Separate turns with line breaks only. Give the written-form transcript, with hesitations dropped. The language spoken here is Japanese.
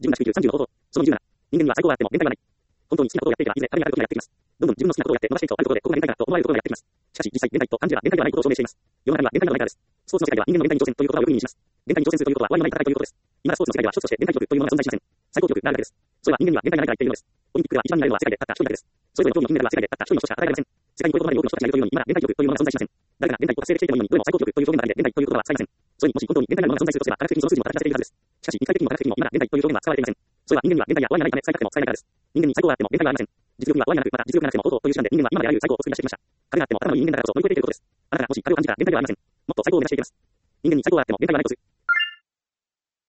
自分が低い90の方法。その20なら、人間には最高はあっても限界はない。本当に好きなことをやっていけば、いずれ彼にある時がやってきます。どんどん自分の好きなことをやって、逃していくとあることで、ここが限界だと思われることがやってきます。しかし、実際、限界と感じれば限界ではないことを証明しています。世の中には限界がないからです。スポーツの世界では人間の限界に挑戦という言葉をよく意味します。限界に挑戦するということは、終わりのない戦いということです。今、スポーツの世界では一つとして限界記録というものが存在しません。最高記録があるだけです。それは人間には限界がないから言っているのです。オリンピックでは一番になるのは世界でたった一人だけです。それぞれの競技の金メダルは世界でたった一人の人しか与えられません。世界にこれほどまで多くの人たちがいるように、今、限界記録というものが存在しません。誰かが限界を達成できていてもいいのに、どれも最高記録という表現だけで限界という言葉は使いません。それにもし本当に限界なるものが存在するとすれば、科学的にその数字も形成されているはずです。しかし、肉体的にも科学的にも今、限界という表現は使われていません。それは人間には限界や終わりがないため、使いたくても使えないからです。人間に最高があっても限界がありません。実力には終わりがなく、また実力がなくても方法という手段で人間は今まであらゆる最高を作り出してきました。壁があっても頭のいい人間だからこそ乗り越えていけることです。あなたがもし壁を感じたら限界ではありません。もっと最高を目指していきます。人間に最高があっても限界がないとする。